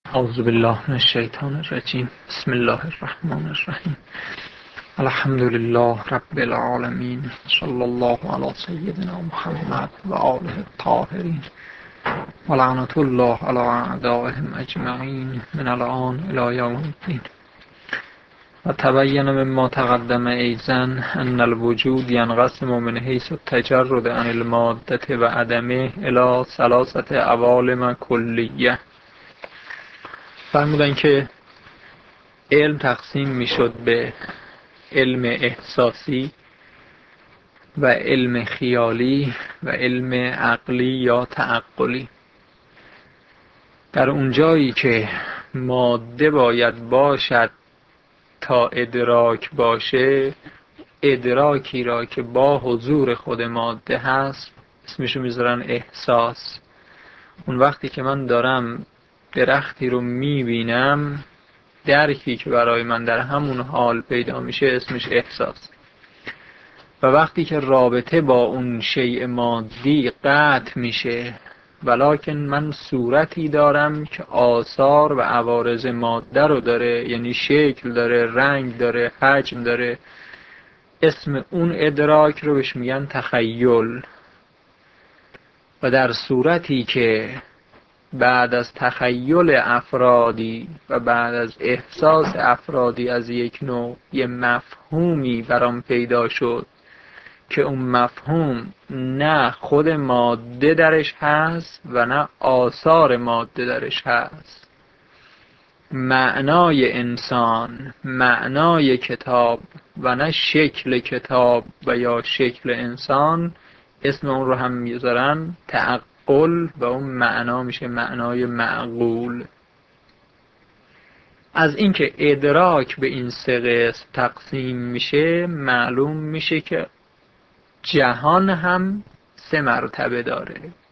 اعوذ بالله من الشیطان الرجیم. بسم الله الرحمن الرحیم. الحمد لله رب العالمین. صلی الله علی سیدنا محمد و آله الطاهرین و لعنت الله علی اعدائهم اجمعین من الان الی یوم الدین. و تبین مما تقدم ایضا ان الوجود ینقسم من حیث التجرد عن المادة و عدمه الی ثلاثة عوالم کلیه. فرمودن که علم تقسیم میشد به علم احساسی و علم خیالی و علم عقلی یا تعقلی. در اونجایی که ماده باید باشد تا ادراک باشه، ادراکی را که با حضور خود ماده هست اسمشو میذارن احساس. اون وقتی که من دارم درختی رو میبینم، درکی که برای من در همون حال پیدا میشه اسمش احساس. و وقتی که رابطه با اون شیء مادی قطع میشه ولکن من صورتی دارم که آثار و عوارض ماده رو داره، یعنی شکل داره، رنگ داره، حجم داره، اسم اون ادراک رو بهش میگن تخیل. و در صورتی که بعد از تخیل افرادی و بعد از احساس افرادی از یک نوع یه مفهومی برام پیدا شد که اون مفهوم نه خود ماده درش هست و نه آثار ماده درش هست، معنای انسان، معنای کتاب و نه شکل کتاب و یا شکل انسان، اسم اون رو هم میذارن تعقل و اون معنا میشه معنای معقول. از اینکه ادراک به این سه قسم تقسیم میشه معلوم میشه که جهان هم سه مرتبه داره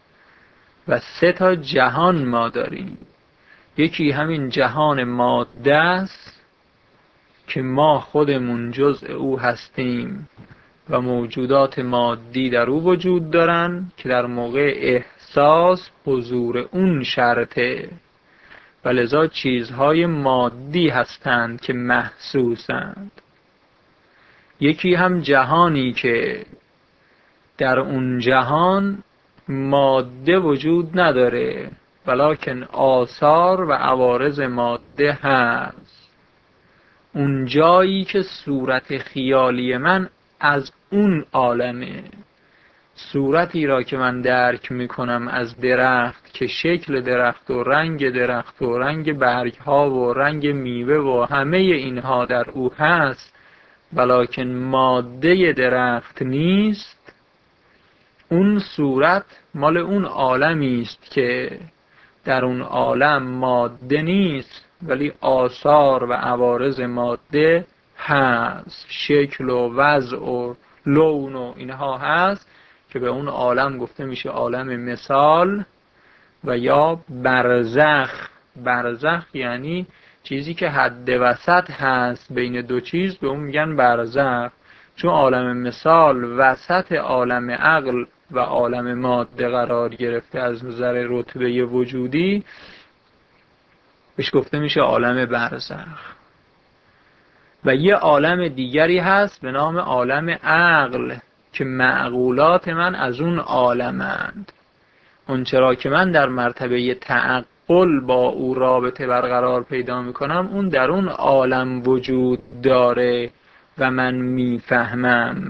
و سه تا جهان ما داریم. یکی همین جهان ماده است که ما خودمون جزء او هستیم و موجودات مادی در او وجود دارن که در موقع احساس حضور اون شرطه و لذا چیزهای مادی هستند که محسوسند. یکی هم جهانی که در اون جهان ماده وجود نداره ولکن آثار و عوارض ماده هست. اون جایی که صورت خیالی من از اون عالمه، صورتی را که من درک میکنم از درخت که شکل درخت و رنگ برگ ها و رنگ میوه و همه اینها در او هست ولکن ماده درخت نیست، اون صورت مال اون عالمی است که در اون عالم ماده نیست ولی آثار و عوارض ماده هست، شکل و وضع و لون و اینها هست که به اون عالم گفته میشه عالم مثال و یا برزخ. برزخ یعنی چیزی که حد وسط هست بین دو چیز، به اون میگن برزخ. چون عالم مثال وسط عالم عقل و عالم ماده قرار گرفته از نظر رتبه وجودی، بهش گفته میشه عالم برزخ. و یه عالم دیگری هست به نام عالم عقل که معقولات من از اون عالمند. اون چرا که من در مرتبه تعقل با او رابطه برقرار پیدا میکنم، اون در اون عالم وجود داره و من میفهمم.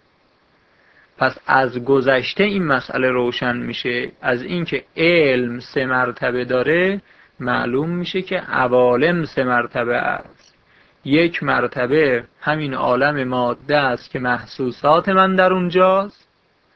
پس از گذشته این مسئله روشن میشه. از اینکه علم سه مرتبه داره معلوم میشه که عوالم سه مرتبه است. یک مرتبه همین عالم ماده است که محسوسات من در اونجاست.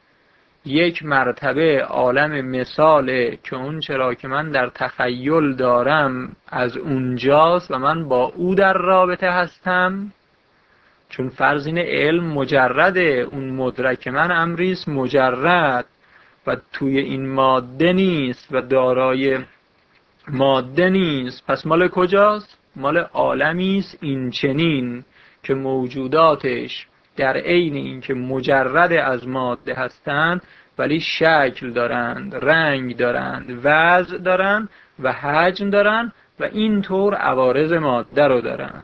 یک مرتبه عالم مثاله که اون چرا که من در تخیل دارم از اونجاست و من با او در رابطه هستم. چون فرض اینه علم مجرده، اون مدرک من امریست مجرد و توی این ماده نیست و دارای ماده نیست. پس مال کجاست؟ مال عالمی است این چنین که موجوداتش در عین اینکه مجرد از ماده هستند ولی شکل دارند، رنگ دارند، وضع دارند و حجم دارند و اینطور عوارض ماده رو دارن.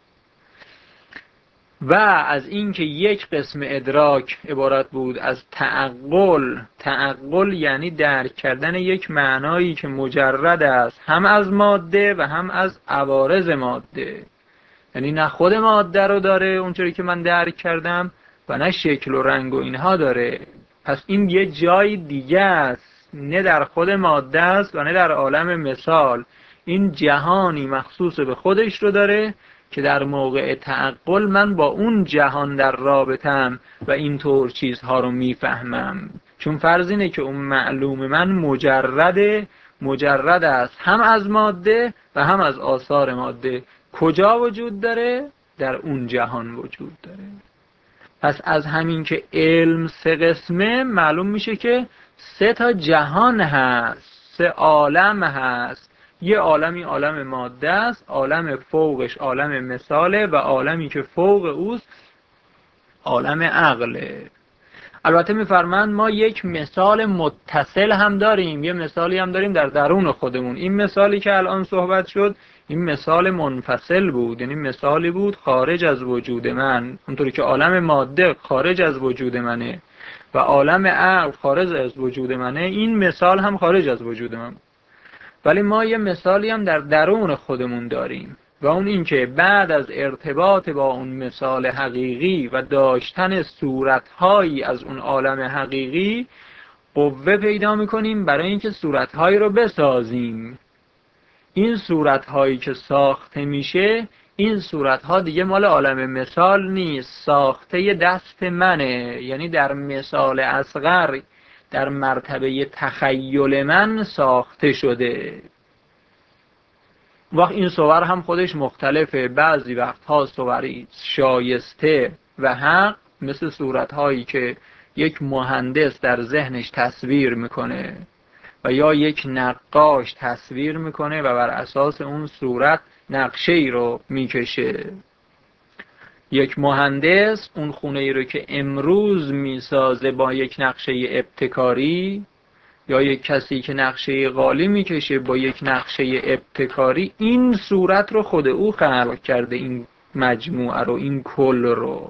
و از اینکه یک قسم ادراک عبارت بود از تعقل. تعقل یعنی درک کردن یک معنایی که مجرد است هم از ماده و هم از عوارض ماده، یعنی نه خود ماده رو داره اونطوری که من درک کردم و نه شکل و رنگ و اینها داره. پس این یه جای دیگه است، نه در خود ماده است و نه در عالم مثال. این جهانی مخصوص به خودش رو داره که در موقع تعقل من با اون جهان در رابطم و اینطور چیزها رو میفهمم. چون فرض اینه که اون معلوم من مجرد است هم از ماده و هم از آثار ماده. کجا وجود داره؟ در اون جهان وجود داره. پس از همین که علم 3 قسمه معلوم میشه که 3 تا جهان هست، 3 عالم هست. یه عالمی عالم ماده است، عالم فوقش عالم مثاله و عالمی که فوق اوست عالم عقله. البته میفرمند ما یک مثال متصل هم داریم، یه مثالی هم داریم در درون خودمون. این مثالی که الان صحبت شد این مثال منفصل بود، یعنی مثالی بود خارج از وجود من. اونطوری که عالم ماده خارج از وجود منه و عالم عقل خارج از وجود منه، این مثال هم خارج از وجود من. ولی ما یه مثالی هم در درون خودمون داریم و اون این که بعد از ارتباط با اون مثال حقیقی و داشتن صورتهایی از اون عالم حقیقی قوه پیدا میکنیم برای اینکه صورتهایی رو بسازیم. این صورتهایی که ساخته میشه، این صورتها دیگه مال عالم مثال نیست، ساخته دست منه. یعنی در مثال اصغر در مرتبه تخیل من ساخته شده. وقت این صور هم خودش مختلفه. بعضی وقتها صوری شایسته و حق، مثل صورتهایی که یک مهندس در ذهنش تصویر میکنه و یا یک نقاش تصویر میکنه و بر اساس اون صورت نقشه ای رو میکشه. یک مهندس اون خونه ای رو که امروز میسازه با یک نقشه ابتکاری، یا یک کسی که نقشه قالی میکشه با یک نقشه ابتکاری، این صورت رو خود او خلق کرده، این مجموعه رو، این کل رو.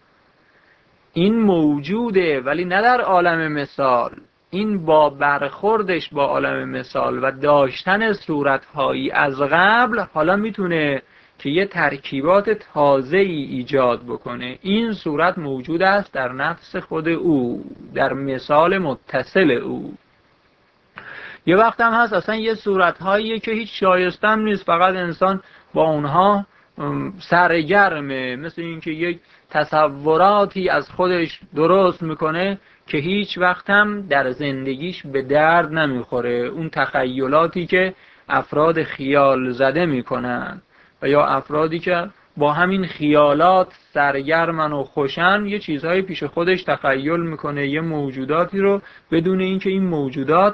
این موجوده ولی نه در عالم مثال. این با برخوردش با عالم مثال و داشتن صورتهایی از قبل حالا میتونه که یه ترکیبات تازه‌ای ایجاد بکنه. این صورت موجود است در نفس خود او، در مثال متصل او. یه وقت هم هست اصلا یه صورتهایی که هیچ شایستم نیست، فقط انسان با اونها سرگرمه، مثل اینکه یک تصوراتی از خودش درست میکنه که هیچ وقت هم در زندگیش به درد نمیخوره. اون تخیلاتی که افراد خیال زده میکنن و یا افرادی که با همین خیالات سرگرمن و خوشن، یه چیزهای پیش خودش تخیل میکنه، یه موجوداتی رو، بدون اینکه این موجودات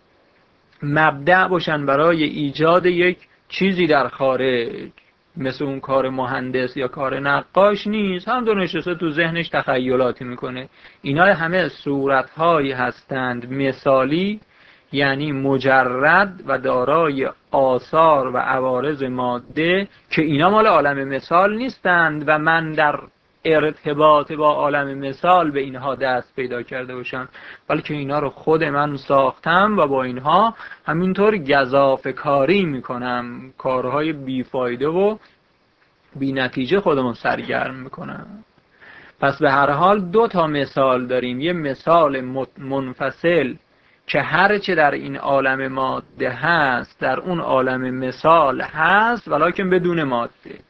مبدأ باشن برای ایجاد یک چیزی در خارج. مثل اون کار مهندس یا کار نقاش نیست، هم دو نشسته تو ذهنش تخیلاتی میکنه. اینا همه صورتهایی هستند مثالی، یعنی مجرد و دارای آثار و عوارض ماده که اینا مال عالم مثال نیستند و من در ارتباط با عالم مثال به اینها دست پیدا کرده باشم، بلکه اینا رو خود من ساختم و با اینها همینطور گزافه کاری میکنم، کارهای بیفایده و بی نتیجه خودمون سرگرم میکنم. پس به هر حال 2 تا مثال داریم. یه مثال منفصل که هرچه در این عالم ماده هست در اون عالم مثال هست ولکن بدون ماده.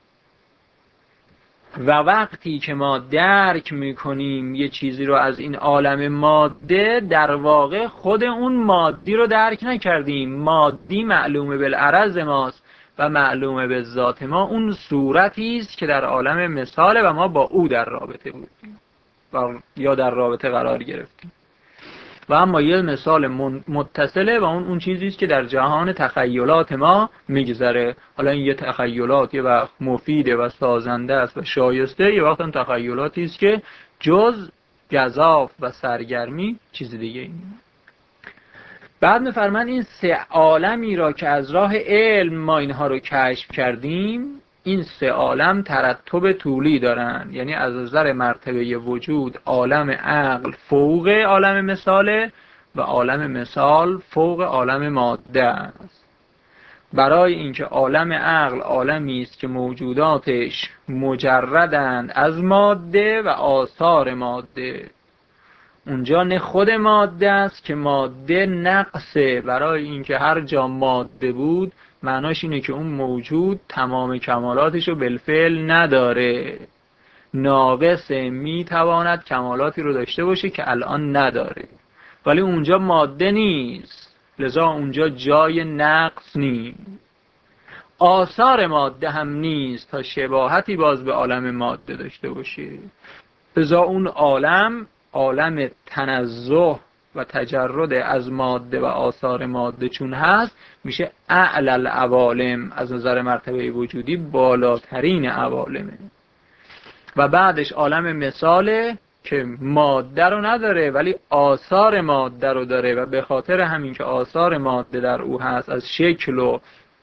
و وقتی که ما درک میکنیم یه چیزی رو از این عالم ماده، در واقع خود اون مادی رو درک نکردیم. مادی معلومه بالعرض ماست و معلومه به ذات ما، اون صورتی است که در عالم مثاله و ما با او در رابطه بودیم و یا در رابطه قرار گرفتیم. و اما یه مثال متصله و اون چیزی است که در جهان تخیلات ما میگذره. حالا این یه تخیلات یه وقت مفیده و سازنده است و شایسته، یه وقت هم تخیلاتی است که جز گزاف و سرگرمی چیز دیگه این. بعد می‌فرماید این سه عالمی را که از راه علم ما اینها رو کشف کردیم، این سه عالم ترتب طولی دارن، یعنی از نظر مرتبه وجود عالم عقل فوق عالم مثاله و عالم مثال فوق عالم ماده است. برای اینکه عالم عقل عالمی است که موجوداتش مجردند از ماده و آثار ماده، اونجا نه خود ماده است که ماده نقصه، برای اینکه هر جا ماده بود معناش اینه که اون موجود تمام کمالاتش رو بالفعل نداره، ناقصه، میتواند کمالاتی رو داشته باشه که الان نداره، ولی اونجا ماده نیست، لذا اونجا جای نقص نیست. آثار ماده هم نیست تا شباهتی باز به عالم ماده داشته باشه، لذا اون عالم تنزه و تجرد از ماده و آثار ماده چون هست، میشه اعلی العوالم، از نظر مرتبه وجودی بالاترین عوالمه. و بعدش عالم مثاله که ماده رو نداره ولی آثار ماده رو داره، و به خاطر همین که آثار ماده در او هست از شکل و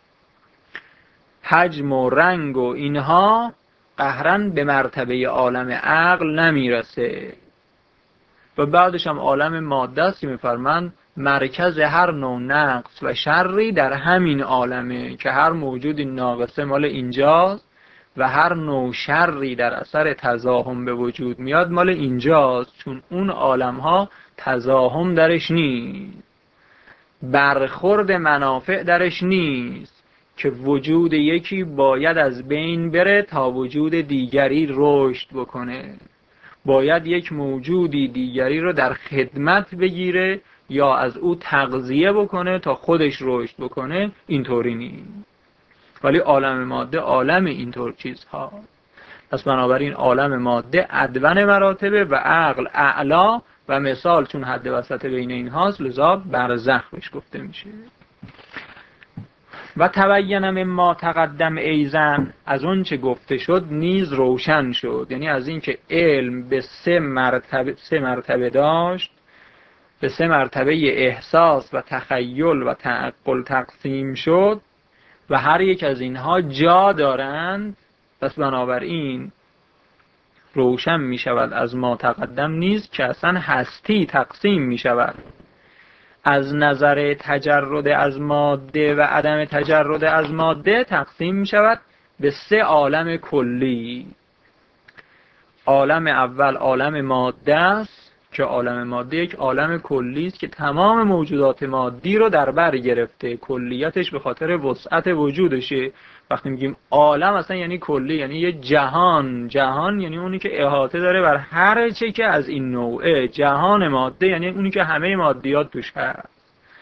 حجم و رنگ و اینها، قهرن به مرتبه عالم عقل نمیرسه. و بعدش هم عالم ماده است که میفرمند مرکز هر نوع نقص و شری در همین عالمه، که هر موجودی ناقصه مال اینجاست و هر نوع شری در اثر تزاحم به وجود میاد مال اینجاست، چون اون عالم ها تزاحم درش نیست، برخورد منافع درش نیست، که وجود یکی باید از بین بره تا وجود دیگری رشد بکنه، باید یک موجودی دیگری رو در خدمت بگیره یا از او تغذیه بکنه تا خودش رشد بکنه. اینطوری نیست. ولی عالم ماده عالم اینطور چیزها. پس بنابراین عالم ماده ادون مراتبه و عقل اعلا و مثال چون حد وسط بین این هاست، لذا برزخ بهش گفته میشه. و تبین مما تقدم ایزن، از اون چه گفته شد نیز روشن شد، یعنی از این که علم به سه مرتبه داشت، به سه مرتبه احساس و تخیل و تعقل تقسیم شد و هر یک از اینها جا دارند. پس بنابراین روشن می شود از ما تقدم نیز که اصلا هستی تقسیم می شود از نظر تجرد از ماده و عدم تجرد از ماده، تقسیم می شود به سه عالم کلی. عالم اول عالم ماده است که عالم ماده یک عالم کلی است که تمام موجودات مادی رو در بر گرفته، کلیتش به خاطر وسعت وجودشه. وقتی میگیم عالم اصلا یعنی کلی، یعنی یه جهان یعنی اونی که احاطه داره بر هر چه که از این نوعه. جهان ماده یعنی اونی که همه مادیات توش هست.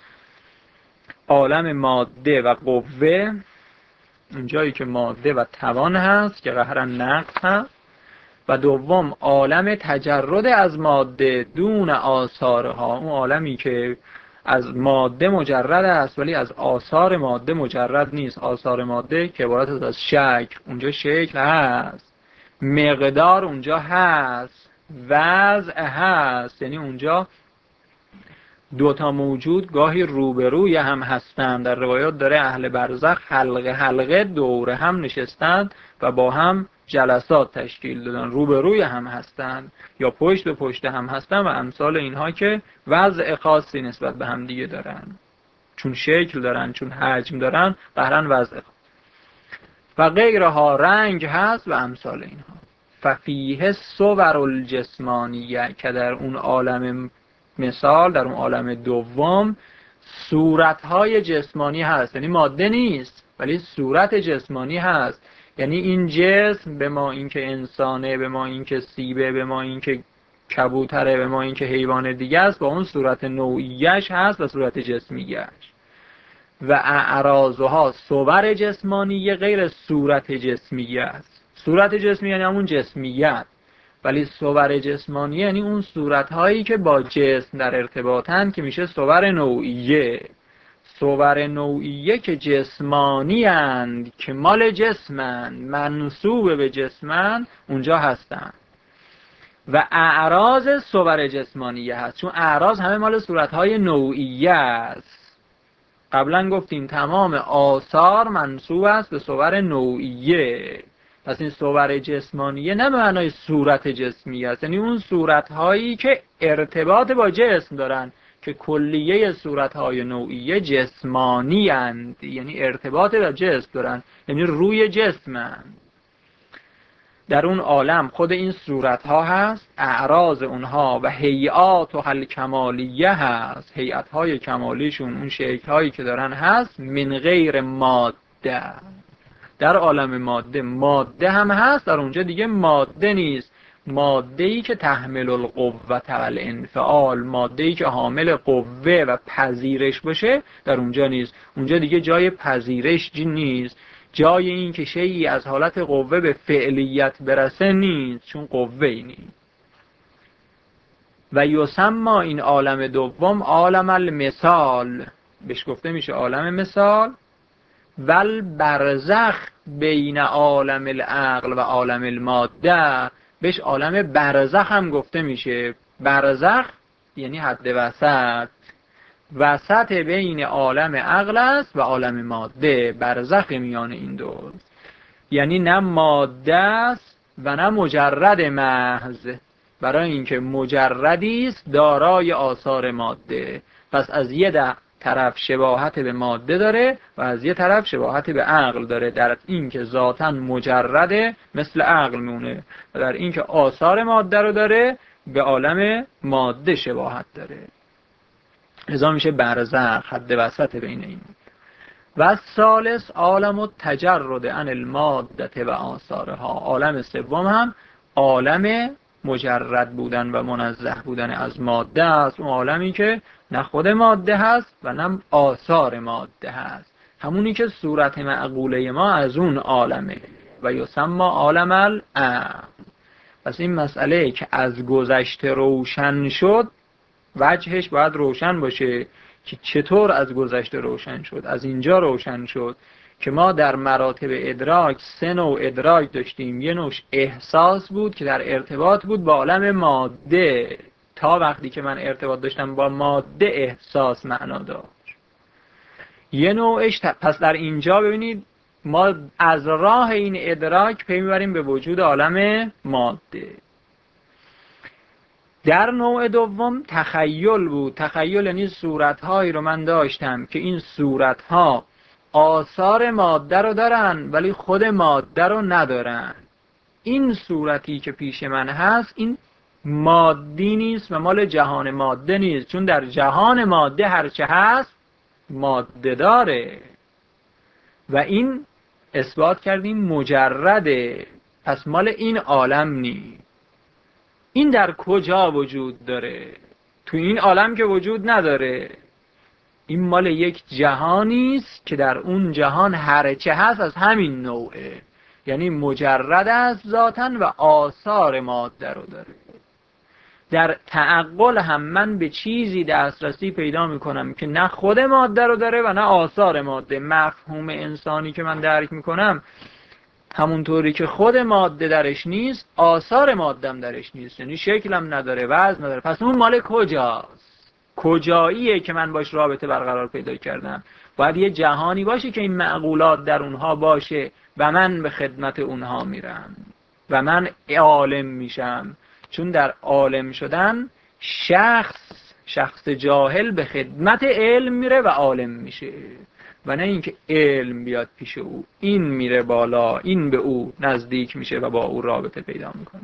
عالم ماده و قوه، اونجایی که ماده و توان هست که قهرا نقص هست. و دوم عالم تجرد از ماده دون آثارها، اون عالمی که از ماده مجرد است ولی از آثار ماده مجرد نیست. آثار ماده که عبارت است از شکل، اونجا شکل هست، مقدار اونجا هست، وضع هست، یعنی اونجا دوتا موجود گاهی روبروی هم هستند. در روایات داره اهل برزخ حلقه دور هم نشستند و با هم جلسات تشکیل دادن، روبروی هم هستند یا پشت به پشت هم هستند و امثال اینها که وضع خاصی نسبت به هم دیگه دارن، چون شکل دارن، چون حجم دارن، قهرن وضع خاص. و غیرها رنگ هست و امثال اینها. ففیه صور الجسمانیه، که در اون عالم مثال، در اون عالم دوم صورتهای جسمانی هست، یعنی ماده نیست ولی صورت جسمانی هست. یعنی این جسم، به ما اینکه انسانه، به ما اینکه سیبه، به ما اینکه کبوتره، به ما اینکه حیوان دیگه است، با اون صورت نوعیش هست و صورت جسمیش. و اعراضها صور جسمانی غیر صورت جسمیه است. صورت جسمی یعنی همون جسمیت، ولی صور جسمانی یعنی اون صورتهایی که با جسم در ارتباطن که میشه صور نوعیه. صور نوعیه که جسمانی اند، که مال جسمن، منسوب به جسمن، اونجا هستن. و اعراض صور جسمانیه هست، چون اعراض همه مال صورتهای نوعیه است. قبلا گفتیم تمام آثار منسوب است به صور نوعیه. پس این صور جسمانیه نه به معنای صورت جسمی است، یعنی اون صورتهایی که ارتباط با جسم دارن، که کلیه صورتهای نوعیه جسمانی اند، یعنی ارتباط با جسم دارن، یعنی روی جسمند. در اون عالم خود این صورتها هست، اعراض اونها و هیئات و حل کمالیه هست، هیئتهای کمالیشون، اون شکلهایی که دارن هست، من غیر ماده. در عالم ماده ماده هم هست، در اونجا دیگه ماده نیست. ماده‌ای که تحمل القوه و الانفعال، ماده‌ای که حامل قوه و پذیرش باشه، در اونجا نیست. اونجا دیگه جای پذیرش نیست، جای این که شیئی از حالت قوه به فعلیت برسه نیست، چون قوه‌ای نیست. و یسمى این عالم دوم عالم المثال، بهش گفته میشه عالم مثال. ول برزخ بین عالم العقل و عالم الماده، بهش عالم برزخ هم گفته میشه. برزخ یعنی حد وسط، وسط بین عالم عقل است و عالم ماده، برزخ میان این دو، یعنی نه ماده است و نه مجرد محض، برای اینکه مجردی است دارای آثار ماده. پس از یه طرف شباهت به ماده داره و از یه طرف شباهت به عقل داره، در اینکه ذاتاً مجرده مثل عقل میمونه، و در اینکه آثار ماده رو داره به عالم ماده شباهت داره. لذا میشه برزخ، حد وسط بین این. و ثالث عالم التجرد عن الماده و آثارها، عالم سوم هم عالم مجرد بودن و منزه بودن از ماده است، اون عالمی که نه خود ماده هست و نه آثار ماده هست، همونی که صورت معقوله ما از اون عالمه. و یسمى عالم العقل. پس این مسئله که از گذشته روشن شد، وجهش باید روشن باشه که چطور از گذشته روشن شد. از اینجا روشن شد که ما در مراتب ادراک 3 نوع ادراک داشتیم. یه نوعش احساس بود که در ارتباط بود با عالم ماده، تا وقتی که من ارتباط داشتم با ماده احساس معنا داشت. یه نوعش پس در اینجا ببینید ما از راه این ادراک پی میبریم به وجود عالم ماده. در نوع دوم تخیل بود. تخیل یعنی صورتهایی رو من داشتم که این صورتها آثار ماده رو دارن ولی خود ماده رو ندارن. این صورتی که پیش من هست این مادی نیست و مال جهان ماده نیست، چون در جهان ماده هرچه هست ماده داره و این اثبات کردیم مجرده، پس مال این عالم نیست. این در کجا وجود داره؟ تو این عالم که وجود نداره. این مال یک جهانی است که در اون جهان هرچه هست از همین نوعه، یعنی مجرد است ذاتاً و آثار ماده رو داره. در تعقل هم من به چیزی دسترسی پیدا میکنم که نه خود ماده رو داره و نه آثار ماده. مفهوم انسانی که من درک میکنم همونطوری که خود ماده درش نیست، آثار ماده هم درش نیست، یعنی شکلم نداره، وزن نداره. پس اون مال کجاست؟ کجاییه که من باش رابطه برقرار پیدا کردم؟ باید یه جهانی باشه که این معقولات در اونها باشه و من به خدمت اونها میرم و من عالم میشم، چون در عالم شدن شخص جاهل به خدمت علم میره و عالم میشه، و نه اینکه علم بیاد پیش او، این میره بالا، این به او نزدیک میشه و با او رابطه پیدا میکنه.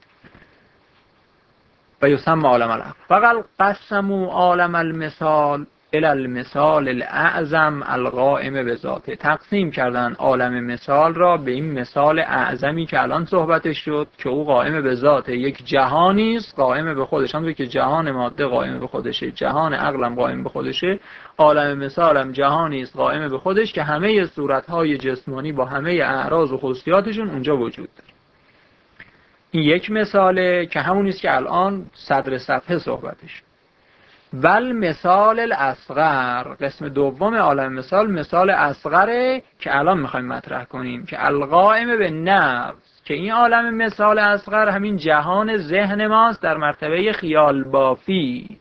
و یسمى عالم العقل. فقط قسموا عالم المثال الی المثال الاعظم القائم بذاته. تقسیم کردن عالم مثال را به این مثال اعظمی که الان صحبتش شد که او قائم به ذاته، یک جهانی است قائم به خودش. همونطور که جهان ماده قائم به خودشه، جهان عقلم قائم به خودشه، عالم مثالم جهانی است قائم به خودش که همه صورت‌های جسمانی با همه اعراض و خصوصیاتشون اونجا وجود داره. این یک مثاله که همون است که الان صدر صفحه صحبتش. ول مثال الاصغر، قسم دوم عالم مثال، مثال اصغره که الان میخوایم مطرح کنیم، که القائم به نفس، که این عالم مثال اصغر همین جهان ذهن ماست در مرتبه خیال بافی.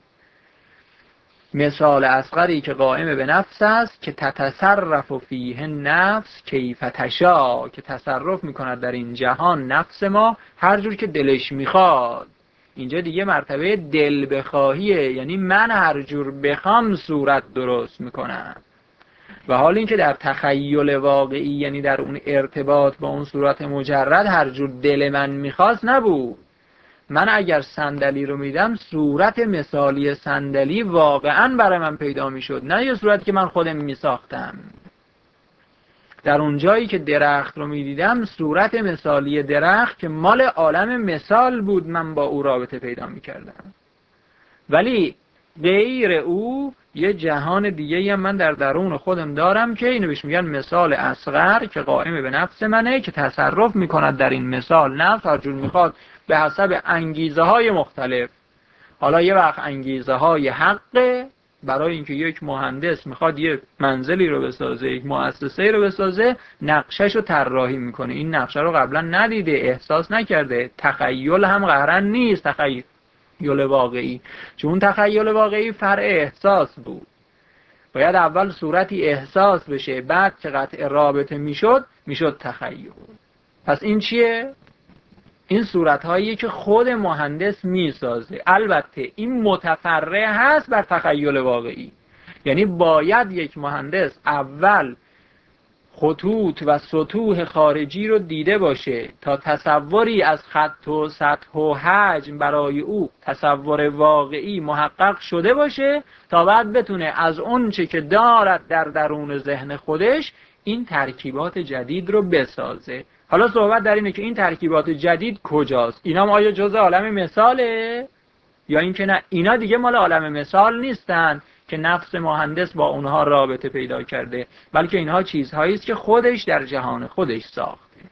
مثال اصغری که قائم به نفس است که تتصرف فیه نفس کیف تشاء، که تصرف میکند در این جهان نفس ما هر جور که دلش میخواد. اینجا دیگه مرتبه دل بخواهیه، یعنی من هر جور بخوام صورت درست میکنم. و حال این که در تخیل واقعی، یعنی در اون ارتباط با اون صورت مجرد، هر جور دل من میخواست نبود. من اگر صندلی رو میدم صورت مثالی صندلی واقعا برای من پیدا میشد، نه یه صورتی که من خودم میساختم. در اون جایی که درخت رو میدیدم صورت مثالی درخت که مال عالم مثال بود من با او رابطه پیدا میکردم. ولی غیر او یه جهان دیگه هم من در درون خودم دارم که اینو بهش میگن مثال اصغر که قائم به نفس منه، که تصرف میکند در این مثال نفس هر جور میخواد به حسب انگیزه های مختلف. حالا یه وقت انگیزه های حقه، برای اینکه یک مهندس میخواد یک منزلی رو بسازه، یک مؤسسه رو بسازه، نقشش رو طراحی میکنه. این نقشه رو قبلا ندیده، احساس نکرده، تخیل هم قهرن نیست، تخیل واقعی، چون تخیل واقعی فرع احساس بود. باید اول صورتی احساس بشه، بعد که قطع رابطه میشد تخیل. پس این چیه؟ این صورت‌هایی که خود مهندس میسازه. البته این متفرع هست بر تخیل واقعی، یعنی باید یک مهندس اول خطوط و سطوح خارجی رو دیده باشه تا تصوری از خط و سطح و حجم برای او تصور واقعی محقق شده باشه، تا بعد بتونه از اون چه که دارد در درون ذهن خودش این ترکیبات جدید رو بسازه. حالا صحبت در اینه که این ترکیبات جدید کجاست؟ اینا هم آیا جزء عالم مثاله؟ یا اینکه نه، اینا دیگه مال عالم مثال نیستن که نفس مهندس با اونها رابطه پیدا کرده، بلکه اینها چیزهایی است که خودش در جهان خودش ساخته.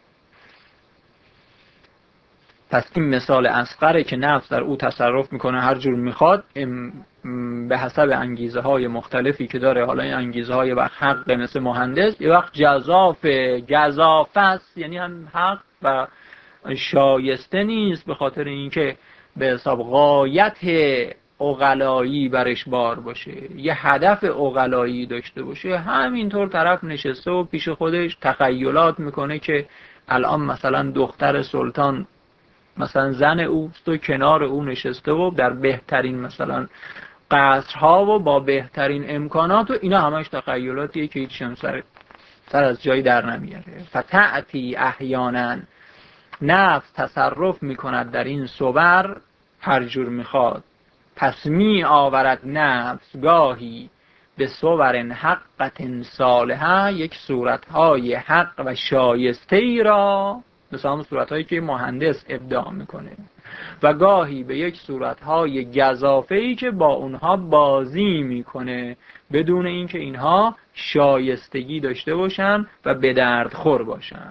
پس این مثال اصغره که نفس در او تصرف میکنه هر جور میخواد به حسب انگیزه های مختلفی که داره. حالا این انگیزه های وقت حق مثل مهندس، یه وقت گزافه است، یعنی هم حق و شایسته نیست، به خاطر اینکه به حساب غایت عقلایی برش بار باشه، یه هدف عقلایی داشته باشه. همینطور طرف نشسته و پیش خودش تخیلات میکنه که الان مثلا دختر سلطان مثلا زن اوست و کنار او نشسته و در بهترین مثلا قصرها و با بهترین امکانات، و اینا همش تخیلاتیه که هیچ هم سر از جایی در نمیاره. فتعتی احیانا، نفس تصرف میکند در این صور هر جور میخواد. پس می آورد نفس گاهی به صور حقت صالحه، یک صورتهای حق و شایسته ای را، مثل همون صورتهایی که مهندس ابداع میکنه، و گاهی به یک صورتهای گزافه ای که با اونها بازی میکنه بدون اینکه اینها شایستگی داشته باشن و به درد خور باشن.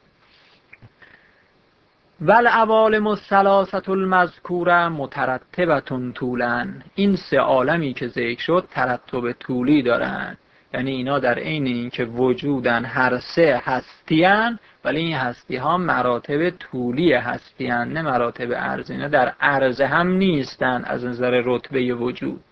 والعوالم الثلاثه المذکوره مترتبه طولا، این سه عالمی که ذکر شد ترتب طولی دارن، یعنی اینا در عین اینکه وجودن هر سه هستیان، ولی این هستی ها مراتب طولی هستیان، نه مراتب عرض. اینا در عرض هم نیستن از نظر رتبه وجود.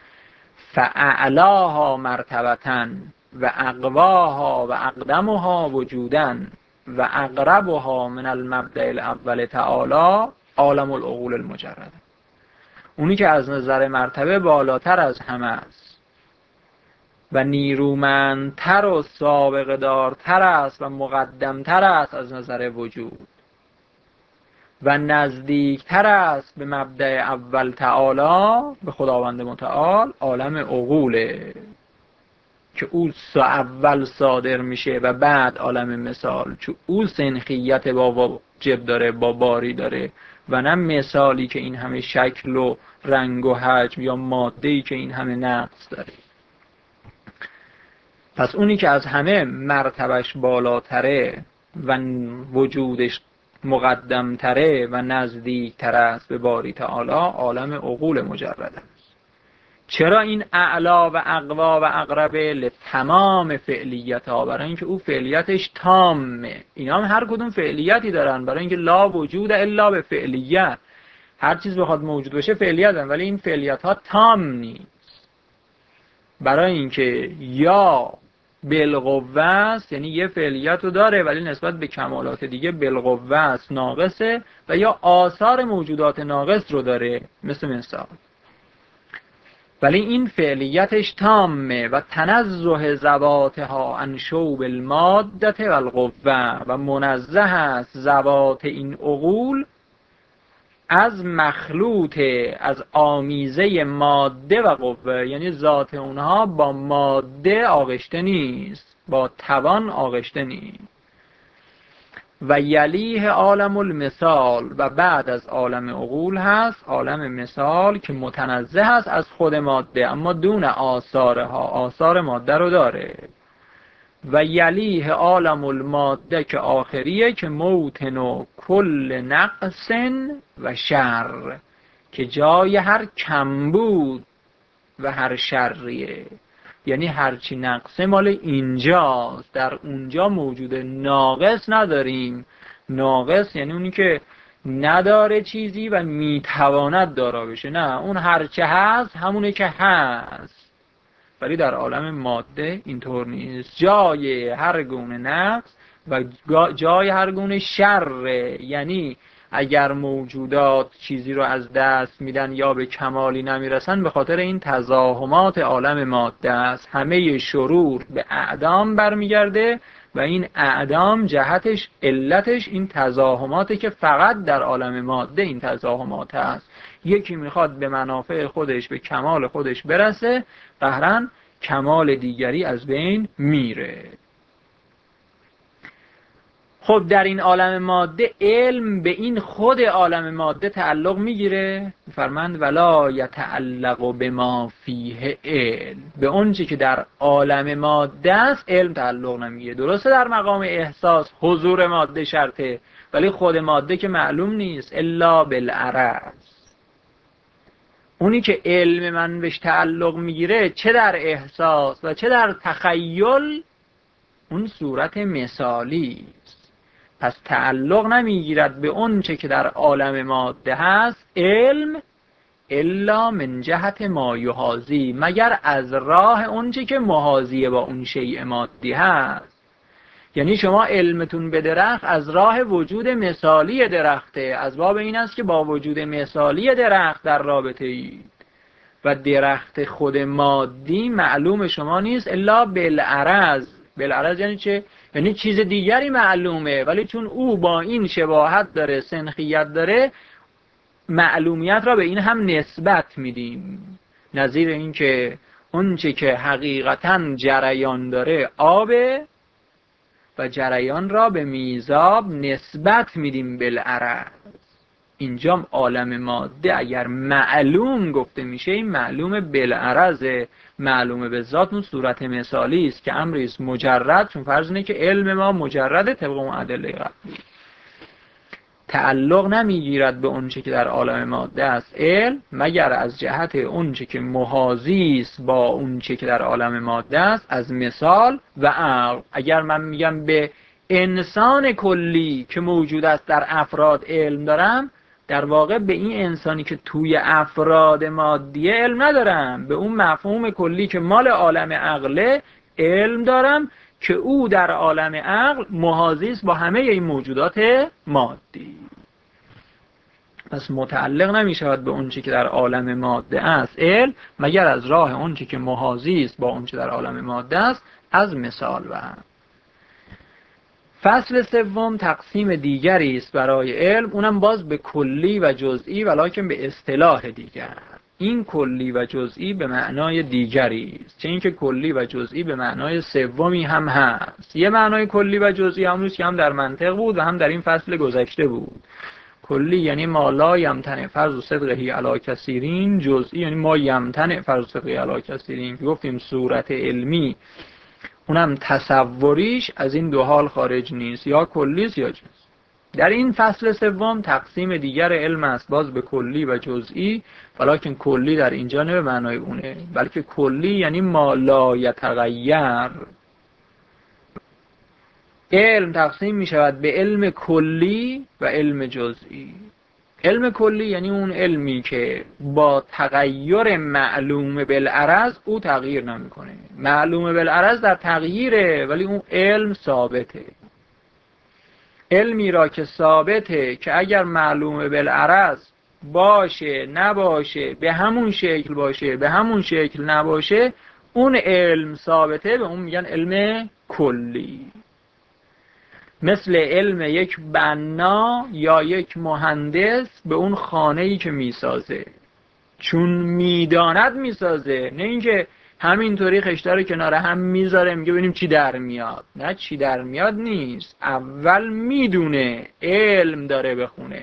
فاعلاها مرتبتن و اقواها و اقدمها وجودن و اقربها من المبدأ الاول تعالی عالم العقول المجرده. اونی که از نظر مرتبه بالاتر از همه است و نیرومندتر و سابقه دارتر است و مقدمتر است از نظر وجود و نزدیکتر است به مبدأ اول تعالی، به خداوند متعال، عالم عقوله که او اول صادر میشه و بعد عالم مثال، چون او سنخیت با واجب داره، با باری داره، و نه مثالی که این همه شکل و رنگ و حجم یا ماده‌ای که این همه نقص داره. پس اونی که از همه مرتبش بالاتره و وجودش مقدمتره و نزدیکتر است به باری تعالی عالم عقول مجرد است، چرا این اعلا و اقوا و اقربه؟ لتمام فعلیت ها، برای اینکه او فعلیتش تامه. اینا هم هر کدوم فعلیتی دارن، برای اینکه لا وجود الا به فعلیت، هر چیز بخواد موجود بشه فعلیت هستن، ولی این فعلیت ها تام نیست. برای اینکه یا بالقوه است، یعنی یه فعلیت رو داره ولی نسبت به کمالات دیگه بالقوه است، ناقصه، و یا آثار موجودات ناقص رو داره، مثال ولی این فعلیتش تامه. و تنزه ذواتها عن شوب الماده و القوه، و منزه است ذوات این عقول از مخلوط، از آمیزه ماده و قوه، یعنی ذات اونها با ماده آغشته نیست، با توان آغشته نیست. و یلیه عالم المثال، و بعد از عالم عقول هست عالم مثال که متنزه هست از خود ماده، اما دون آثارها، آثار ماده رو داره. و یلیه عالم الماده که آخریه، که موطن و کل نقص و شر، که جای هر کمبود و هر شریه، یعنی هرچی نقصه مال اینجاست، در اونجا موجود ناقص نداریم. ناقص یعنی اونی که نداره چیزی و میتواند دارا بشه، نه، اون هرچه هست همونه که هست. ولی در عالم ماده اینطور نیست، جای هر گونه نقص و جای هر گونه شر. یعنی اگر موجودات چیزی رو از دست میدن یا به کمالی نمیرسن، به خاطر این تزاحمات عالم ماده است. همه شرور به اعدام برمیگرده و این اعدام جهتش، علتش این تزاحماته که فقط در عالم ماده این تزاحمات هست. یکی میخواد به منافع خودش، به کمال خودش برسه، قهرن کمال دیگری از بین میره. خب در این عالم ماده علم به این خود عالم ماده تعلق میگیره. فرمند ولا یتعلق بما فیه علم، به اون چی که در عالم ماده است علم تعلق نمیگیره. درسته در مقام احساس حضور ماده شرطه، ولی خود ماده که معلوم نیست الا بالعرض. اونی که علم من بهش تعلق میگیره، چه در احساس و چه در تخیل، اون صورت مثالی است. پس تعلق نمیگیرد به اون چه که در عالم ماده هست علم، الا من جهت ما یحاذی، مگر از راه اون چه که محاذیه با اون شیء مادی هست. یعنی شما علمتون به درخت از راه وجود مثالی درخته، از باب این است که با وجود مثالی درخت در رابطه اید، و درخت خود مادی معلوم شما نیست الا بالعرض. بالعرض یعنی چه؟ یعنی چیز دیگری معلومه، ولی چون او با این شباهت داره، سنخیت داره، معلومیت را به این هم نسبت میدیم. نظیر این که اون چه که حقیقتا جریان داره آبه و جریان را به میزاب نسبت میدیم بالعرض. اینجا عالم ماده اگر معلوم گفته میشه، این معلوم بالعرض، معلوم به ذات، اون صورت مثالی است که امری است مجرد، چون فرض اینه که علم ما مجرده طبق اون ادله قبلی. تعلق نمیگیرد به اون چه که در عالم ماده است علم، مگر از جهت اون چه که محاذی است با اون چه که در عالم ماده است از مثال و عقل. اگر من میگم به انسان کلی که موجود است در افراد علم دارم، در واقع به این انسانی که توی افراد مادیه علم ندارم، به اون مفهوم کلی که مال عالم عقله علم دارم، که او در عالم عقل محاذی است با همه این موجودات مادی. پس متعلق نمیشود به اون چی که در عالم ماده است علم، مگر از راه اون چی که محاذی است با اون چی در عالم ماده است از مثال و هم. فصل سوم تقسیم دیگری است برای علم، اونم باز به کلی و جزئی، ولکن به اصطلاح دیگر. این کلی و جزئی به معنای دیگری است، چه اینکه کلی و جزئی به معنای سومی هم هست. یه معنای کلی و جزئی همونیست که هم در منطق بود و هم در این فصل گذشته بود. کلی یعنی ما لا یمتنع فرض صدقه علی کثیرین، جزئی یعنی ما یمتنع فرض صدقه علی کثیرین، که گفتیم صورت علمی اونم تصوریش از این دو حال خارج نیست، یا کلیست یا جزئی. در این فصل سوم تقسیم دیگر علم است، باز به کلی و جزئی، ولیکن کلی در اینجا نه به معنای اونه، بلکه کلی یعنی ما لا یتغیر. علم تقسیم می شود به علم کلی و علم جزئی. علم کلی یعنی اون علمی که با تغییر معلوم بالعرض او تغییر نمیکنه. معلوم بالعرض در تغییره ولی اون علم ثابته. علمی را که ثابته که اگر معلوم بالعرض باشه نباشه، به همون شکل باشه به همون شکل نباشه، اون علم ثابته، به اون میگن علم کلی. مثل علم یک بنا یا یک مهندس به اون خانه‌ای که میسازه، چون میداند میسازه، نه اینکه همینطوری خشتا رو کنار هم میذاره میگه ببینیم چی در میاد. نه، چی در میاد نیست، اول میدونه، علم داره بخونه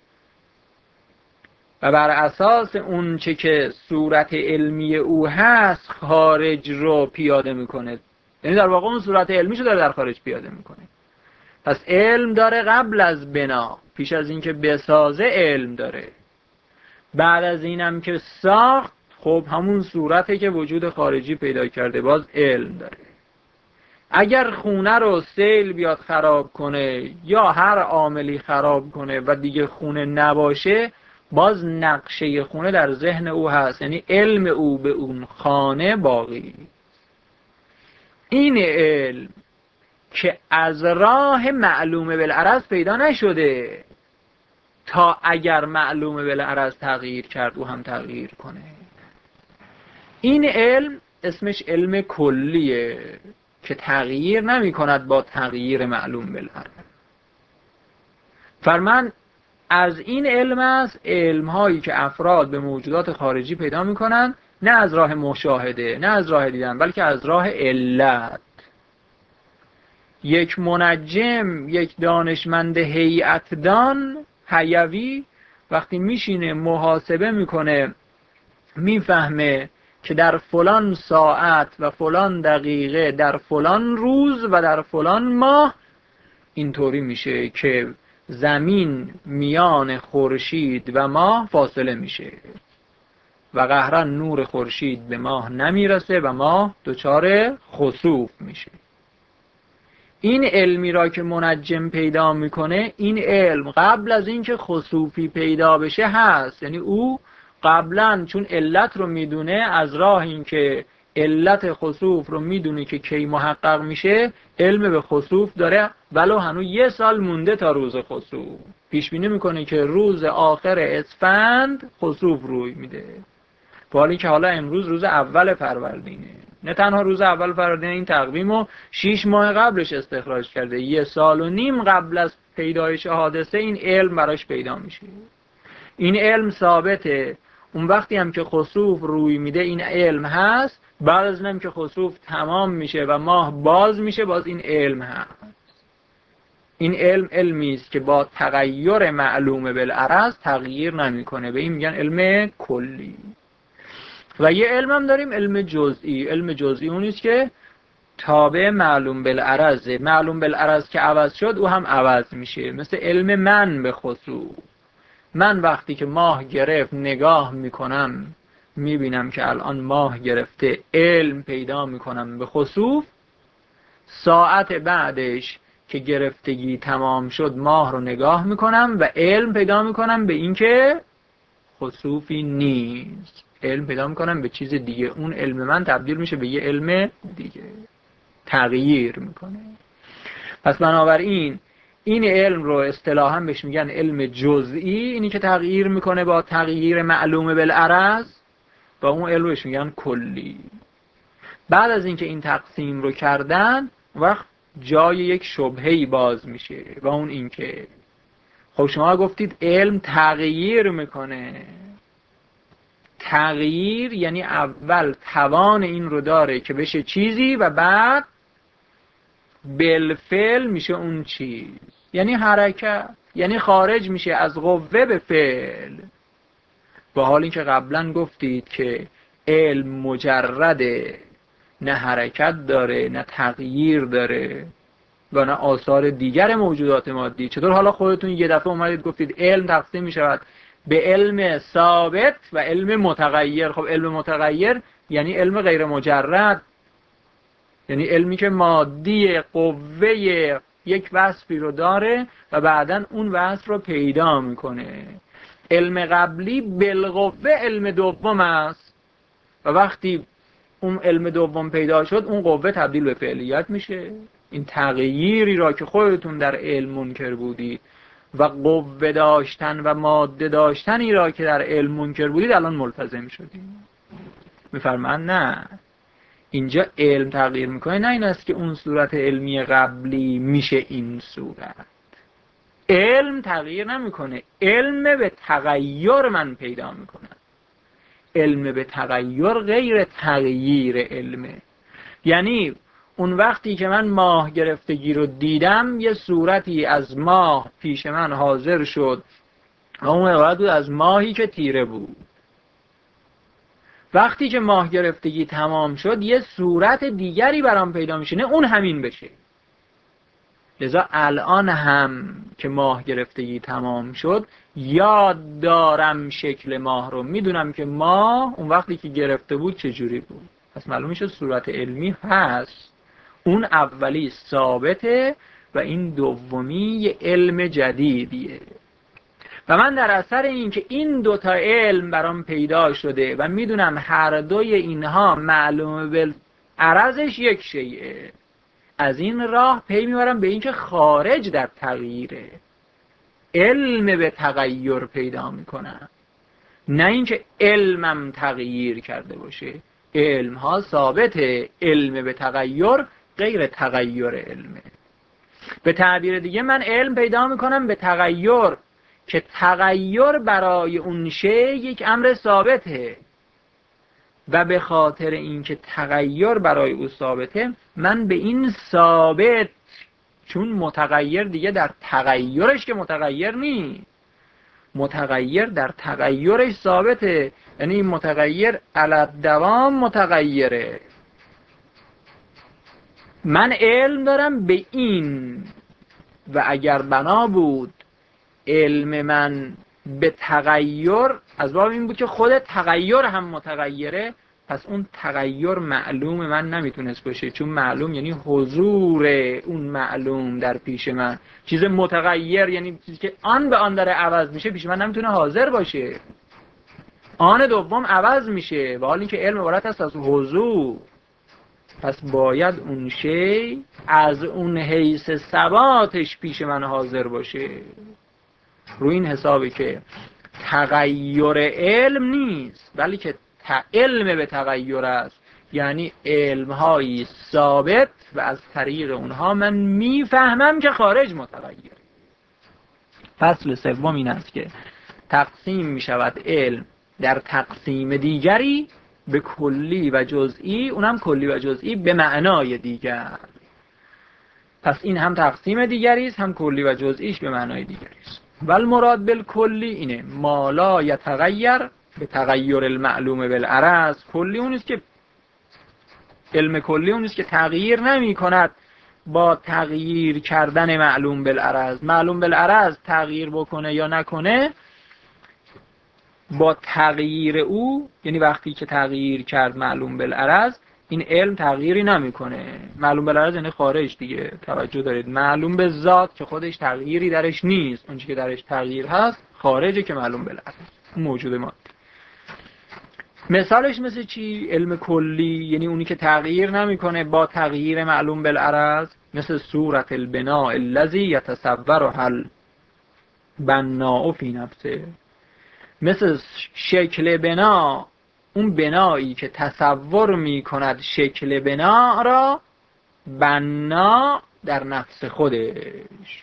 و بر اساس اون چه که صورت علمی او هست خارج رو پیاده میکنه. یعنی در واقع اون صورت علمی رو داره در خارج پیاده میکنه. پس علم داره قبل از بنا، پیش از اینکه بسازه علم داره، بعد از اینم که ساخت خب همون صورته که وجود خارجی پیدا کرده باز علم داره. اگر خونه رو سیل بیاد خراب کنه یا هر عاملی خراب کنه و دیگه خونه نباشه، باز نقشه خونه در ذهن او هست، یعنی علم او به اون خانه باقی. این علم که از راه معلوم بالعرض پیدا نشده تا اگر معلوم بالعرض تغییر کرد او هم تغییر کنه. این علم اسمش علم کلیه که تغییر نمی کند با تغییر معلوم بالعرض. فرمان از این علم است علم هایی که افراد به موجودات خارجی پیدا می کنند، نه از راه مشاهده نه از راه دیدن بلکه از راه علت. یک منجم، یک دانشمند هیئتدان حیوی وقتی میشینه محاسبه میکنه میفهمه که در فلان ساعت و فلان دقیقه در فلان روز و در فلان ماه اینطوری میشه که زمین میان خورشید و ماه فاصله میشه و قهرا نور خورشید به ماه نمیرسه و ماه دچار خسوف میشه. این علمی را که منجم پیدا میکنه، این علم قبل از اینکه خسوفی پیدا بشه هست، یعنی او قبلا چون علت رو میدونه، از راه اینکه علت خسوف رو میدونه که کی محقق میشه، علم به خسوف داره ولو هنوز 1 سال مونده تا روز خسوف. پیش بینی میکنه که روز آخر اسفند خسوف روی میده، با حالی که حالا امروز روز اول فروردینه. نه تنها روز اول فروردین، این تقویم رو 6 ماه قبلش استخراج کرده، 1.5 سال قبل از پیدایش حادثه این علم براش پیدا میشه. این علم ثابته. اون وقتی هم که خسوف روی میده این علم هست، بعد از اینم که خسوف تمام میشه و ماه باز میشه باز این علم هست. این علم علمی است که با تغییر معلوم بالعرض تغییر نمیکنه، به این میگن علم کلی. و یه علم هم داریم علم جزئی. علم جزئی اون است که تابع معلوم بالعرض. معلوم بالعرض که عوض شد او هم عوض میشه، مثل علم من به خصوص. من وقتی که ماه گرفت نگاه میکنم میبینم که الان ماه گرفته، علم پیدا میکنم به خسوف. ساعت بعدش که گرفتگی تمام شد ماه رو نگاه میکنم و علم پیدا میکنم به اینکه خسوفی نیست. علم پیدا میکنم به چیز دیگه، اون علم من تبدیل میشه به یه علم دیگه، تغییر میکنه. پس بنابراین این علم رو اصطلاحاً بهش میگن علم جزئی، اینی که تغییر میکنه با تغییر معلوم بالعرض، و اون علم بهش میگن کلی. بعد از اینکه این تقسیم رو کردن وقت جای یک شبهه‌ای باز میشه و اون این که خب شما گفتید علم تغییر میکنه. تغییر یعنی اول توان این رو داره که بشه چیزی و بعد بالفعل میشه اون چیز، یعنی حرکت، یعنی خارج میشه از قوه به فعل. با حال اینکه قبلا گفتید که علم مجرده، نه حرکت داره نه تغییر داره، و نه آثار دیگر موجودات مادی. چطور حالا خودتون یه دفعه اومدید گفتید علم تقسیم می شود به علم ثابت و علم متغیر؟ خب علم متغیر یعنی علم غیر مجرد، یعنی علمی که مادی قوه یک وصفی رو داره و بعداً اون وصف رو پیدا میکنه. علم قبلی بالقوه علم دوم است و وقتی اون علم دوم پیدا شد اون قوه تبدیل به فعلیت میشه. این تغییری را که خودتون در علم منکر بودید و قوه داشتن و ماده داشتنی را که در علم منکر بودید الان ملتزم شدید. میفرمان نه، اینجا علم تغییر میکنه، نه این است که اون صورت علمی قبلی میشه این صورت. علم تغییر نمیکنه، علم به تغییر من پیدا میکنه. علم به تغییر غیر تغییر علمه. یعنی اون وقتی که من ماه گرفتگی رو دیدم یه صورتی از ماه پیش من حاضر شد و اون عبارت بود از ماهی که تیره بود. وقتی که ماه گرفتگی تمام شد یه صورت دیگری برام پیدا میشه، نه اون همین بشه. لذا الان هم که ماه گرفتگی تمام شد یاد دارم شکل ماه رو، میدونم که ماه اون وقتی که گرفته بود چجوری بود. پس معلوم میشه صورت علمی هست، اون اولی ثابته و این دومی یه علم جدیدیه. و من در اثر این که این دوتا علم برام پیدا شده و میدونم هر دوی اینها معلومه بالعرضش یک شیئه، از این راه پی میبرم به این که خارج در تغییره، علم به تغییر پیدا میکنم، نه اینکه علمم تغییر کرده باشه. علم ها ثابته، علم به تغییر غیر تغییر علمه. به تعبیر دیگه من علم پیدا میکنم به تغییر که تغییر برای اون شی یک امر ثابته و به خاطر اینکه تغییر برای او ثابته من به این ثابت، چون متغیر دیگه در تغییرش که متغیر نیست، متغیر در تغییرش ثابته، یعنی این متغیر علی دوام متغیره. من علم دارم به این و اگر بنا بود علم من به تغییر از باب این بود که خود تغییر هم متغیره، پس اون تغییر معلوم من نمیتونست باشه، چون معلوم یعنی حضور اون معلوم در پیش من. چیز متغیر یعنی چیزی که آن به آن داره عوض میشه پیش من نمیتونه حاضر باشه، آن دوم عوض میشه، و حالی که علم عبارت است از حضور. پس باید اون شی از اون حیث ثباتش پیش من حاضر باشه. روی این حسابی که تغییر علم نیست بلکه علم به تغییر است، یعنی علم‌هایی ثابت و از طریق اونها من میفهمم که خارج متغیر. فصل سوم این است که تقسیم میشود علم در تقسیم دیگری به کلی و جزئی، اونم کلی و جزئی به معنای دیگر. پس این هم تقسیم دیگری است، هم کلی و جزئیش به معنای دیگری است. ول مراد بالکلی اینه ما لا یتغیر به تغییر المعلوم بالعرض. کلی اون است که علم کلی اون است که تغییر نمی کند با تغییر کردن معلوم بالعرض. معلوم بالعرض تغییر بکنه یا نکنه با تغییر او، یعنی وقتی که تغییر کرد معلوم بالعرض این علم تغییری نمیکنه. معلوم بالعرض یعنی خارج دیگه، توجه دارید. معلوم به ذات که خودش تغییری درش نیست، اون چیزی که درش تغییر هست خارجه که معلوم بالعرض موجود ما. مثالش مثل چی؟ علم کلی یعنی اونی که تغییر نمیکنه با تغییر معلوم بالعرض، مثل صورت البناء الذی یتصورها البناء فی نفسه، مثل شکل بنا، اون بنایی که تصور می کند شکل بنا را بنا در نفس خودش.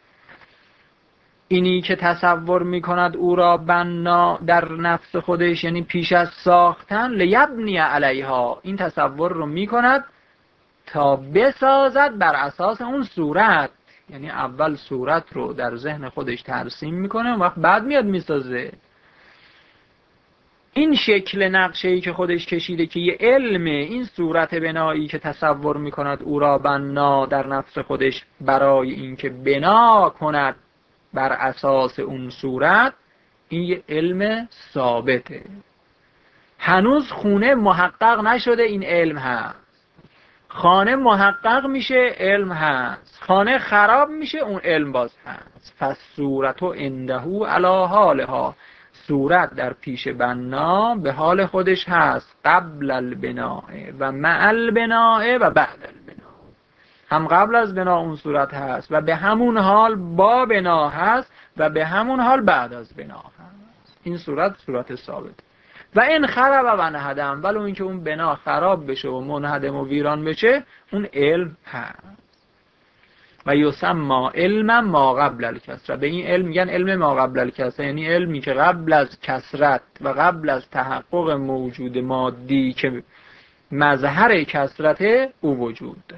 اینی که تصور می کند او را بنا در نفس خودش یعنی پیش از ساختن، لیبنی علیها، این تصور رو می کند تا بسازد بر اساس اون صورت. یعنی اول صورت رو در ذهن خودش ترسیم میکنه و وقت بعد میاد میسازه. این شکل نقشه‌ای که خودش کشیده که یه علم، این صورت بنایی که تصور میکند او را بنا در نفس خودش برای اینکه بنا کند بر اساس اون صورت، این یه علم ثابته. هنوز خونه محقق نشده، این علم هست. خانه محقق میشه، علم هست. خانه خراب میشه، اون علم باز هست. پس صورت و عنده علی حالها، صورت در پیش بنا به حال خودش هست، قبل البناء و مع البناء و بعد البناء. هم قبل از بنا اون صورت هست و به همون حال با بنا هست و به همون حال بعد از بنا هست. این صورت ثابت. و این خرب و انهدم، ولو اینکه اون بنا خراب بشه و منهدم و ویران بشه، اون علم هست. و یسمى علم ما قبل الکسره، به این علم میگن علم ما قبل الکسره، یعنی علمی که قبل از کسرت و قبل از تحقق موجود مادی که مظهر کسرت او وجود داره.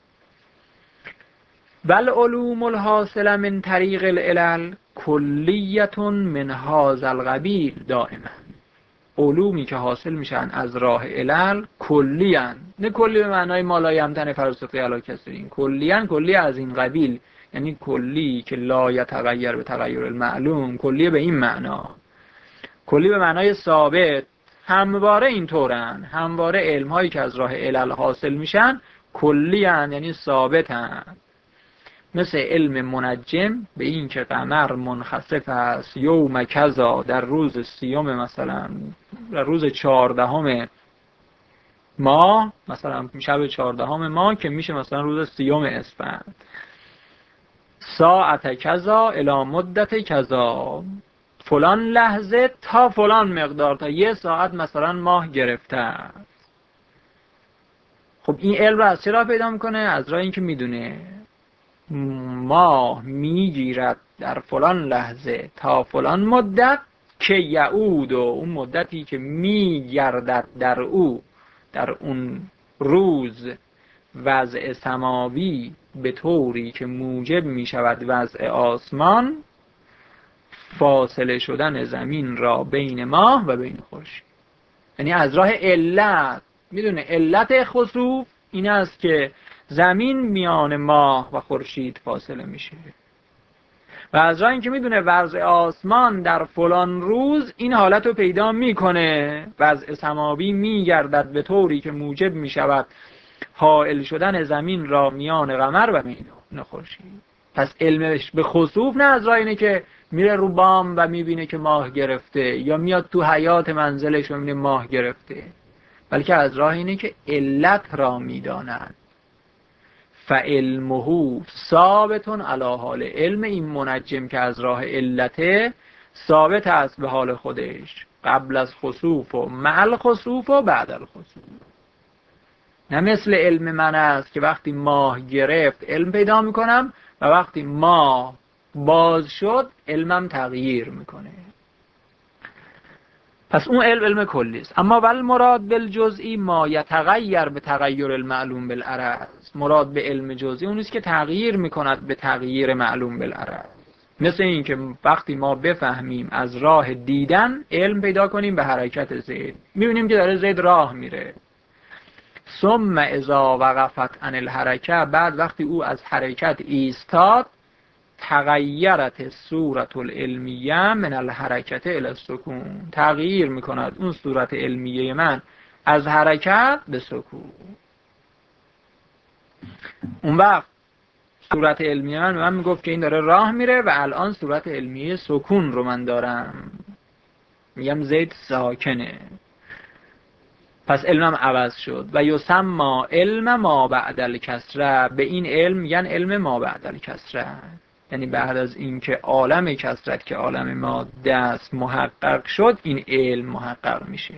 والعلوم الحاصله من طریق العلل کلیه من هذا القبیل دائما، علومی که حاصل میشن از راه علل کلیان، نه کلی به معنای مالای همتن فراسخی علی کسرین، کلیان کلی از این قبیل، یعنی کلی که لا یتغیر به تغیر المعلوم، کلی به این معنا، کلی به معنای ثابت. همواره اینطورن، همواره علم هایی که از راه علل حاصل میشن کلیان، یعنی ثابتن. مثل علم منجم به این که قمر منخسف است یوم کذا، در روز سیوم، مثلا در روز 14 ماه، مثلا شب 14 ماه که میشه مثلا روز سیوم اسفند، ساعت کذا الی مدت کذا، فلان لحظه تا فلان مقدار، تا یه ساعت مثلا ماه گرفته است. خب این علم رو از چرا پیدا میکنه؟ از راه اینکه میدونه ماه میگیرد در فلان لحظه تا فلان مدت که یعود، و اون مدتی که میگردد در او، در اون روز، وضع سماوی به طوری که موجب میشود وضع آسمان، فاصله شدن زمین را بین ماه و بین خورشید. یعنی از راه علت میدونه علت خسوف این است که زمین میان ماه و خورشید فاصله میشه، و از راه اینکه میدونه وضع آسمان در فلان روز این حالت رو پیدا میکنه، وضع سماوی میگردد به طوری که موجب میشود حائل شدن زمین را میان قمر و میان خورشید. پس علمش به خسوف نه از راه اینه که میره رو بام و میبینه که ماه گرفته، یا میاد تو حیات منزلش و میبینه ماه گرفته، بلکه از راه اینه که علت را میداند. فعلمه ثابت علی حال، علم این منجم که از راه علته ثابت است به حال خودش، قبل از خسوف و مع الخسوف و بعد الخسوف. نه مثل علم من است که وقتی ماه گرفت علم پیدا میکنم و وقتی ماه باز شد علمم تغییر میکنه. پس اون علم کلی است. اما والمراد بالجزئی ما یتغیر به تغیر المعلوم بالعرض، مراد به علم جزئی اون است که تغییر میکند به تغییر معلوم بالعرض. مثل این که وقتی ما بفهمیم از راه دیدن علم پیدا کنیم به حرکت زید، میبینیم که داره زید راه میره، ثم اذا وقفت عن الحرکه، بعد وقتی او از حرکت ایستاد، تغیرت صورت العلمیه من الحرکت الی السکون، تغییر میکند اون صورت علمیه من از حرکت به سکون. اون وقت صورت علمیه من میگفت که این داره راه میره، و الان صورت علمیه سکون رو من دارم، میگم زید ساکنه، پس علمم عوض شد. و یسمى علم ما بعد الکسره، به این علم میگن علم ما بعد الکسره، یعنی بعد از اینکه عالم کثرت که عالم ماده است محقق شد، این علم محقق میشه.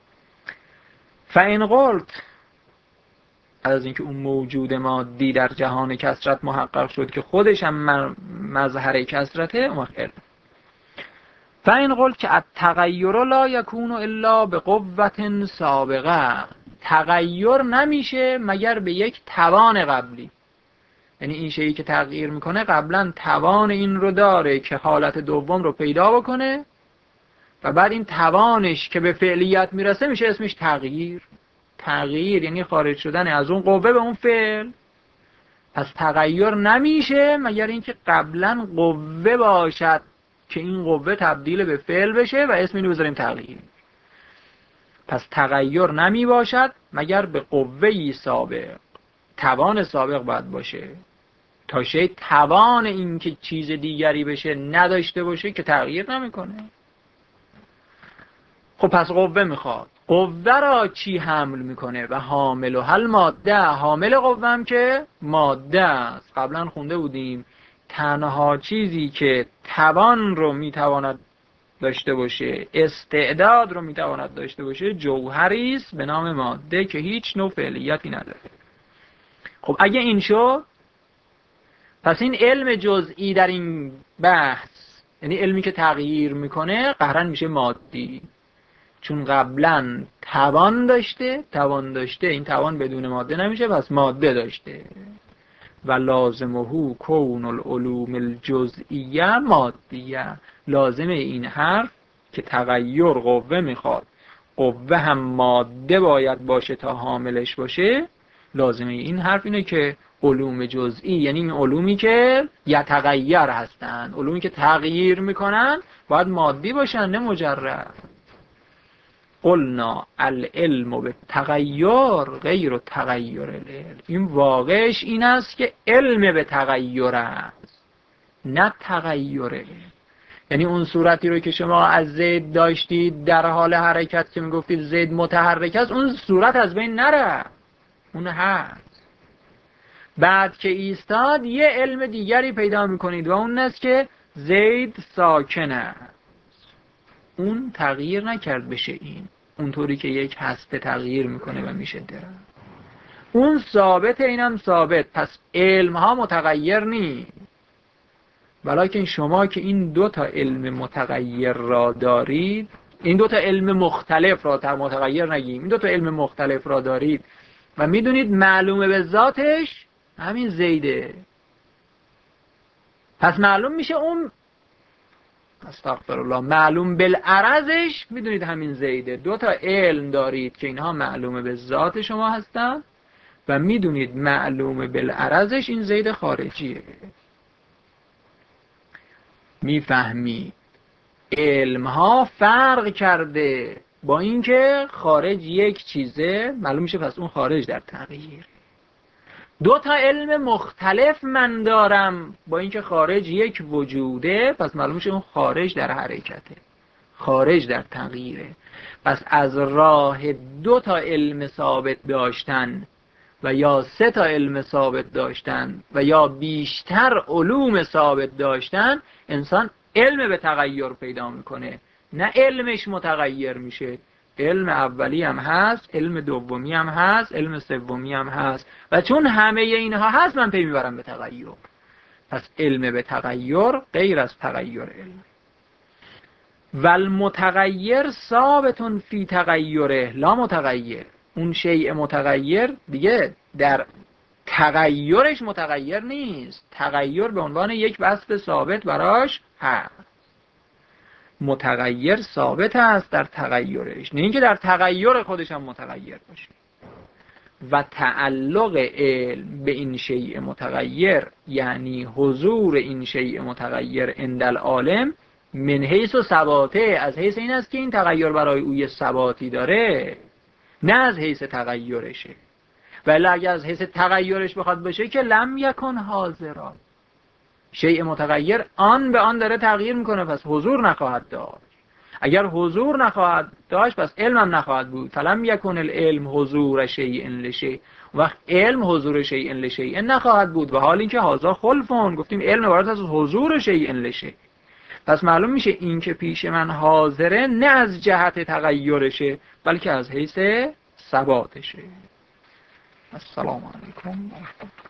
فإن قلت، بعد از اینکه اون موجود مادی در جهان کثرت محقق شد که خودش هم مظهر کثرته، اون علم. فإن قلت که التغیر لا یکون الا بقوة سابقه، تغییر نمیشه مگر به یک توان قبلی، یعنی این شیئی که تغییر میکنه قبلا توان این رو داره که حالت دوم رو پیدا بکنه و بعد این توانش که به فعلیت میرسه میشه اسمش تغییر. تغییر یعنی خارج شدن از اون قوه به اون فعل. پس تغییر نمیشه مگر اینکه قبلا قوه باشد که این قوه تبدیل به فعل بشه و اسم اینو بذاریم تغییر. پس تغییر نمی باشد مگر به قوه‌ای سابق. توان سابق باید باشه. تا شی توان این که چیز دیگری بشه نداشته باشه که تغییر نمیکنه. خب پس قوه میخواد. قوه را چی حمل میکنه؟ و حامل و حل ماده. حامل قوه هم که ماده است. قبلا خونده بودیم تنها چیزی که توان رو میتواند داشته باشه، استعداد رو میتواند داشته باشه، جوهری است به نام ماده که هیچ نوع فعلیتی نداره. خب اگه این شد، پس این علم جزئی در این بحث، یعنی علمی که تغییر میکنه، قهرن میشه مادی. چون قبلا توان داشته، این توان بدون ماده نمیشه، پس ماده داشته. و لازمه کون العلوم الجزئیه مادیه. لازم این حرف که تغییر قوه میخواد، قوه هم ماده باید باشه تا حاملش باشه. لازمه این حرف اینه که علوم جزئی، یعنی این علومی که یتغیر هستن، علومی که تغییر میکنن، باید مادی باشن نه مجرد. قلنا العلم بالتغیر غیر تغیر العلم. این واقعش این است که علم به تغییر است نه تغییر علم. یعنی اون صورتی رو که شما از زید داشتید در حال حرکت که میگفتید زید متحرک است، اون صورت از بین نره، اون هست. بعد که ایستاد یه علم دیگری پیدا میکنید و اون است که زید ساکن است. اون تغییر نکرد بشه این، اونطوری که یک هسته تغییر میکنه و میشه درم. اون ثابت، اینم ثابت. پس علم ها متغیر نیست. ولیکن شما که این دو تا علم متغیر را دارید، این دو تا علم مختلف را، متغیر نگیم، این دو تا علم مختلف را دارید و میدونید معلومه به ذاتش همین زیده، پس معلوم میشه اون، استغفرالله، معلوم بالعرضش میدونید همین زیده. دو تا علم دارید که اینها معلومه به ذات شما هستن و میدونید معلومه بالعرضش این زید خارجیه. میفهمید علم ها فرق کرده با اینکه خارج یک چیزه، معلوم میشه پس اون خارج در تغییر. دو تا علم مختلف من دارم با اینکه خارج یک وجوده، پس معلوم میشه اون خارج در حرکته، خارج در تغییره. پس از راه دو تا علم ثابت داشتن و یا سه تا علم ثابت داشتن و یا بیشتر علوم ثابت داشتن، انسان علم به تغییر پیدا میکنه، نه علمش متغیر میشه. علم اولی هم هست، علم دومی هم هست، علم سومی هم هست و چون همه اینها هست من پی میبرم به تغییر. پس علم به تغییر غیر از تغییر علم. والمتغیر ثابت فی تغییره لا متغیر. اون شیء متغیر دیگه در تغییرش متغیر نیست، تغییر به عنوان یک وصف ثابت براش هست. متغیر ثابت است در تغییرش، نه اینکه در تغییر خودش هم متغیر باشه. و تعلق علم به این شیء متغیر، یعنی حضور این شیء متغیر عند العالم، من حیث و ثباته، از حیث این است که این تغییر برای او یه ثباتی داره، نه از حیث تغییرشه. ولی اگر از حیث تغییرش بخواد باشه که لم یکن حاضرا، شیء متغیر آن به آن داره تغییر میکنه، پس حضور نخواهد داشت. اگر حضور نخواهد داشت پس علم هم نخواهد بود. فلم یکن العلم حضور شیء لشیء، وقت علم حضور شیء لشیء نخواهد بود. و حال اینکه هذا خلفون، گفتیم علم عبارت از حضور شیء لشیء. پس معلوم میشه این که پیش من حاضره نه از جهت تغییرشه بلکه از حیث ثباتشه. السلام علیکم.